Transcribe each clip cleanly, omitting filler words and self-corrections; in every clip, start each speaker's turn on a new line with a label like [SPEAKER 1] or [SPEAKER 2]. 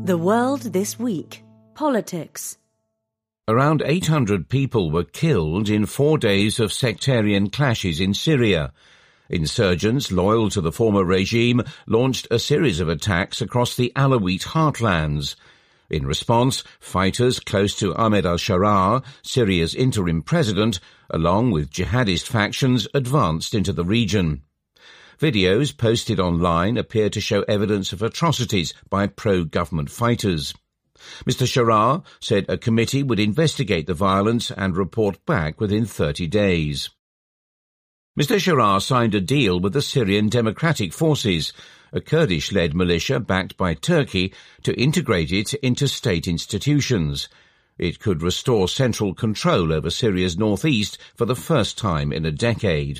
[SPEAKER 1] The World This Week. Politics.
[SPEAKER 2] Around 800 people were killed in 4 days of sectarian clashes in Syria. Insurgents loyal to the former regime launched a series of attacks across the Alawite heartlands. In response, fighters close to Ahmed al-Sharaa, Syria's interim president, along with jihadist factions, advanced into the region. Videos posted online appear to show evidence of atrocities by pro-government fighters. Mr. Sharaa said a committee would investigate the violence and report back within 30 days. Mr. Sharaa signed a deal with the Syrian Democratic Forces, a Kurdish-led militia backed by Turkey, to integrate it into state institutions. It could restore central control over Syria's northeast for the first time in a decade.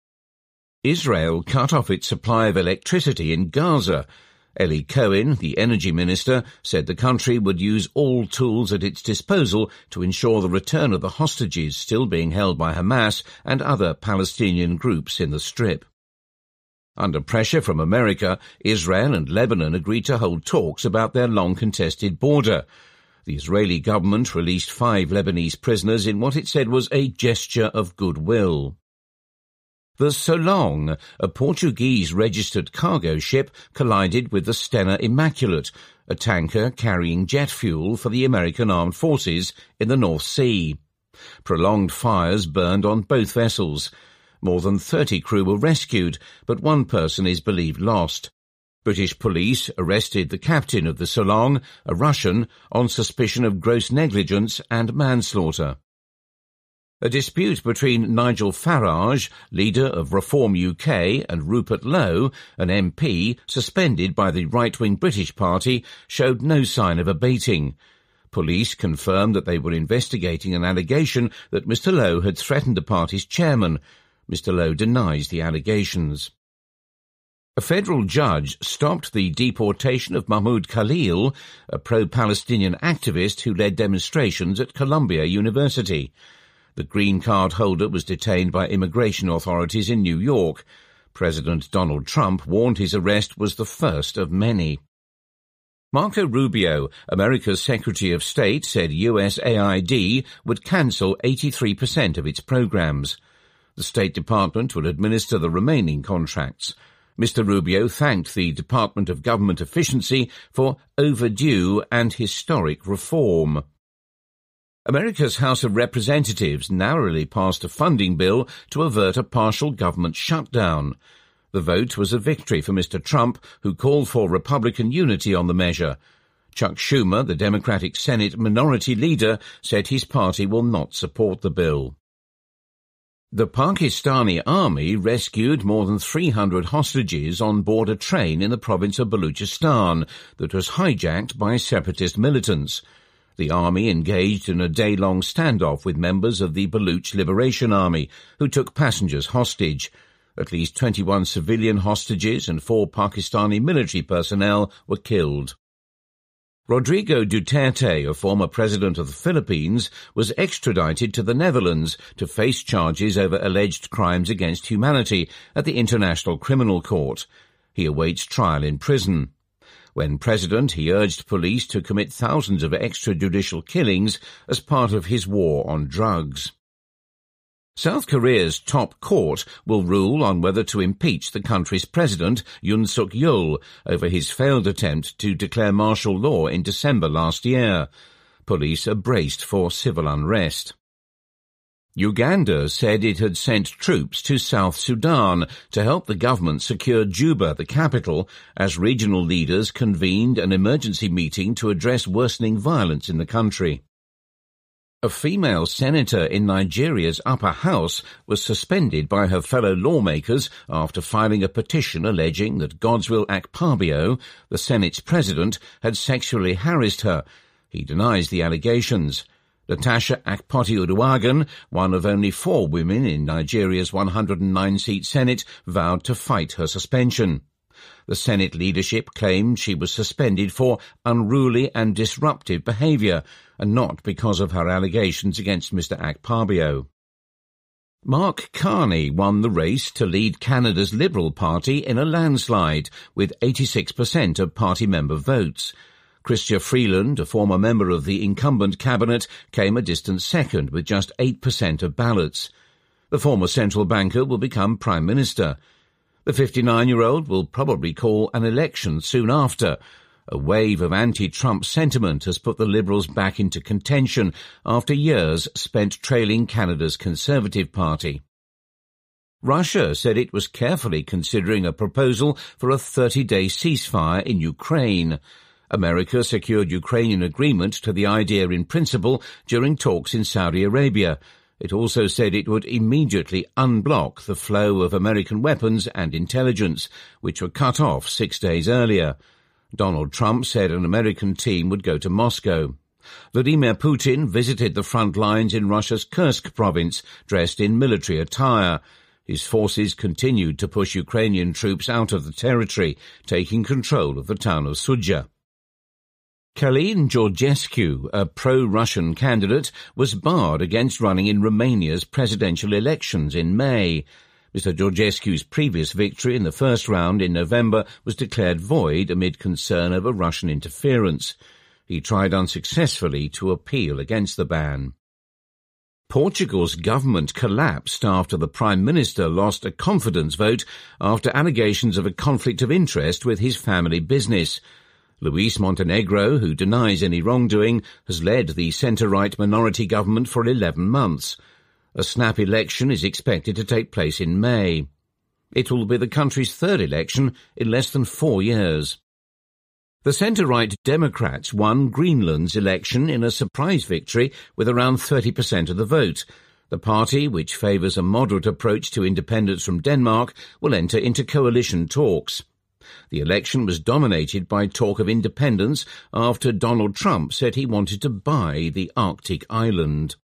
[SPEAKER 2] Israel cut off its supply of electricity in Gaza. Eli Cohen, the energy minister, said the country would use all tools at its disposal to ensure the return of the hostages still being held by Hamas and other Palestinian groups in the Strip. Under pressure from America, Israel and Lebanon agreed to hold talks about their long-contested border. The Israeli government released 5 Lebanese prisoners in what it said was a gesture of goodwill. The Solong, a Portuguese-registered cargo ship, collided with the Stena Immaculate, a tanker carrying jet fuel for the American Armed Forces in the North Sea. Prolonged fires burned on both vessels. More than 30 crew were rescued, but one person is believed lost. British police arrested the captain of the Solong, a Russian, on suspicion of gross negligence and manslaughter. A dispute between Nigel Farage, leader of Reform UK, and Rupert Lowe, an MP suspended by the right-wing British Party, showed no sign of abating. Police confirmed that they were investigating an allegation that Mr Lowe had threatened the party's chairman. Mr Lowe denies the allegations. A federal judge stopped the deportation of Mahmoud Khalil, a pro-Palestinian activist who led demonstrations at Columbia University. The green card holder was detained by immigration authorities in New York. President Donald Trump warned his arrest was the first of many. Marco Rubio, America's Secretary of State, said USAID would cancel 83% of its programs. The State Department will administer the remaining contracts. Mr. Rubio thanked the Department of Government Efficiency for overdue and historic reform. America's House of Representatives narrowly passed a funding bill to avert a partial government shutdown. The vote was a victory for Mr. Trump, who called for Republican unity on the measure. Chuck Schumer, the Democratic Senate Minority Leader, said his party will not support the bill. The Pakistani army rescued more than 300 hostages on board a train in the province of Baluchistan that was hijacked by separatist militants. The army engaged in a day-long standoff with members of the Baluch Liberation Army, who took passengers hostage. At least 21 civilian hostages and 4 Pakistani military personnel were killed. Rodrigo Duterte, a former president of the Philippines, was extradited to the Netherlands to face charges over alleged crimes against humanity at the International Criminal Court. He awaits trial in prison. When president, he urged police to commit thousands of extrajudicial killings as part of his war on drugs. South Korea's top court will rule on whether to impeach the country's president, Yoon Suk-yeol, over his failed attempt to declare martial law in December last year. Police are braced for civil unrest. Uganda said it had sent troops to South Sudan to help the government secure Juba, the capital, as regional leaders convened an emergency meeting to address worsening violence in the country. A female senator in Nigeria's upper house was suspended by her fellow lawmakers after filing a petition alleging that Godswill Akpabio, the Senate's president, had sexually harassed her. He denies the allegations. Natasha Akpoti-Uduaghan, one of only 4 women in Nigeria's 109-seat Senate, vowed to fight her suspension. The Senate leadership claimed she was suspended for unruly and disruptive behaviour, and not because of her allegations against Mr. Akpabio. Mark Carney won the race to lead Canada's Liberal Party in a landslide, with 86% of party member votes. Chrystia Freeland, a former member of the incumbent cabinet, came a distant second with just 8% of ballots. The former central banker will become Prime Minister. The 59-year-old will probably call an election soon after. A wave of anti-Trump sentiment has put the Liberals back into contention after years spent trailing Canada's Conservative Party. Russia said it was carefully considering a proposal for a 30-day ceasefire in Ukraine. America secured Ukrainian agreement to the idea in principle during talks in Saudi Arabia. It also said it would immediately unblock the flow of American weapons and intelligence, which were cut off 6 days earlier. Donald Trump said an American team would go to Moscow. Vladimir Putin visited the front lines in Russia's Kursk province, dressed in military attire. His forces continued to push Ukrainian troops out of the territory, taking control of the town of Sudzha. Călin Georgescu, a pro-Russian candidate, was barred against running in Romania's presidential elections in May. Mr. Georgescu's previous victory in the first round in November was declared void amid concern over Russian interference. He tried unsuccessfully to appeal against the ban. Portugal's government collapsed after the Prime Minister lost a confidence vote after allegations of a conflict of interest with his family business. Luis Montenegro, who denies any wrongdoing, has led the centre-right minority government for 11 months. A snap election is expected to take place in May. It will be the country's third election in less than 4 years. The centre-right Democrats won Greenland's election in a surprise victory with around 30% of the vote. The party, which favours a moderate approach to independence from Denmark, will enter into coalition talks. The election was dominated by talk of independence after Donald Trump said he wanted to buy the Arctic island.